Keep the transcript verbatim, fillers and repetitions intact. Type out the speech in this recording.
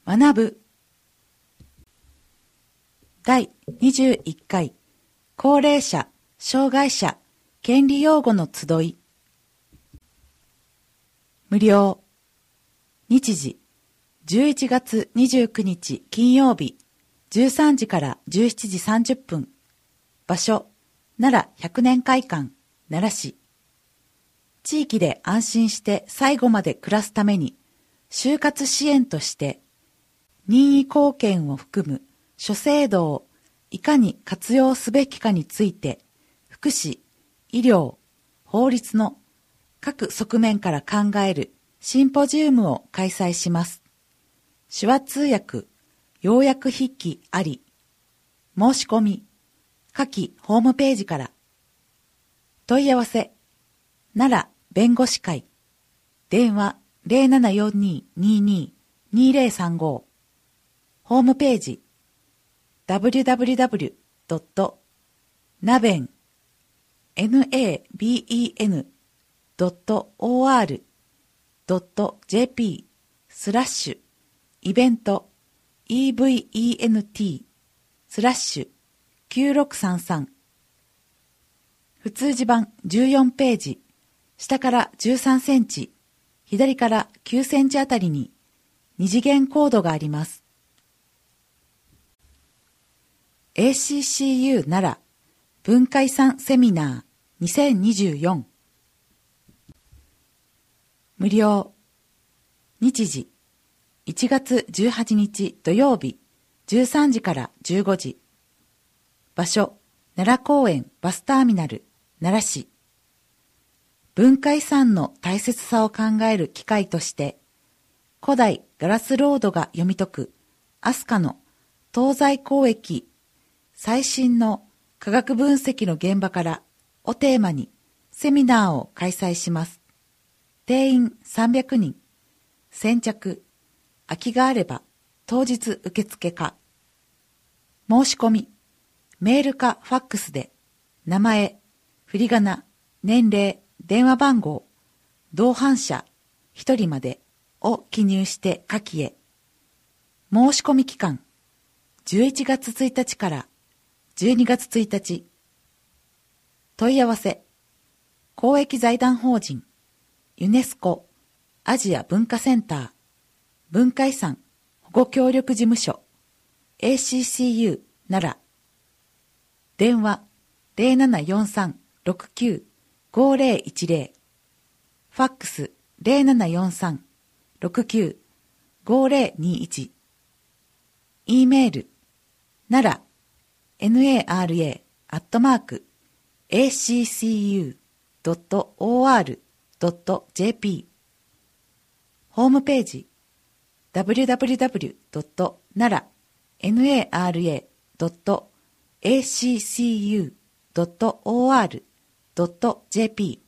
学ぶだいにじゅういっかい高齢者・障害者権利擁護の集い。無料。日時じゅういちがつにじゅうくにち金曜日じゅうさんじからじゅうしちじさんじゅっぷん。場所奈良百年会館奈良市。地域で安心して最後まで暮らすために就活支援として任意貢献を含む諸制度をいかに活用すべきかについて福祉、医療、法律の各側面から考えるシンポジウムを開催します。手話通訳、要約筆記あり。申し込み、下記ホームページから。問い合わせ、奈良弁護士会。電話 ゼロななよんにーにーにーにーゼロさんご。ホームページ ダブリュダブリュダブリュドットナベン ドットオーアール ドットジェーピー スラッシュイベント イーブイイーエヌティー スラッシュきゅうろくさんさん。普通字版じゅうよんページ、下からじゅうさんセンチ、左からきゅうセンチあたりに二次元コードがあります。エーシーシーユー 奈良文化遺産セミナーにせんにじゅうよん。無料。日時いちがつじゅうはちにち土曜日じゅうさんじからじゅうごじ。場所奈良公園バスターミナル奈良市。文化遺産の大切さを考える機会として古代ガラスロードが読み解く飛鳥の東西交易最新の科学分析の現場からをテーマにセミナーを開催します。定員さんびゃくにん。先着。空きがあれば当日受付か。申し込み。メールかファックスで名前、振り仮名、年齢、電話番号、同伴者ひとりまでを記入して下記へ。申し込み期間じゅういちがつついたちからじゅうにがつついたち。問い合わせ、公益財団法人ユネスコアジア文化センター文化遺産保護協力事務所 エーシーシーユー 奈良。電話 ゼロななよんさんろくきゅうごゼロいちゼロ。ファックス ゼロななよんさんろくきゅうごゼロにいち。E メール奈良 ナラ アットマーク エーシーシーユー ドット オーアール ドット ジェーピー。ホームページ ダブリュダブリュダブリュ ドット ナラ ドット エーシーシーユー ドット オーアール ドット ジェーピー